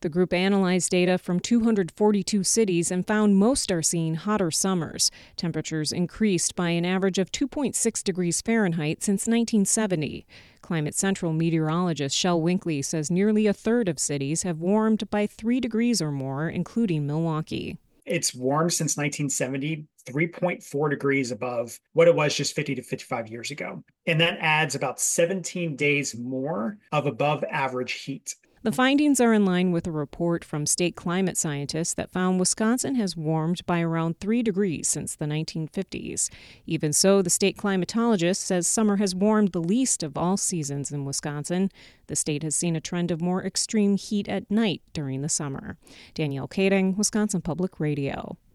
The group analyzed data from 242 cities and found most are seeing hotter summers. Temperatures increased by an average of 2.6 degrees Fahrenheit since 1970. Climate Central meteorologist Shel Winkley says nearly a third of cities have warmed by 3 degrees or more, including Milwaukee. It's warmed since 1970, 3.4 degrees above what it was just 50 to 55 years ago. And that adds about 17 days more of above average heat. The findings are in line with a report from state climate scientists that found Wisconsin has warmed by around 3 degrees since the 1950s. Even so, the state climatologist says summer has warmed the least of all seasons in Wisconsin. The state has seen a trend of more extreme heat at night during the summer. Danielle Kading, Wisconsin Public Radio.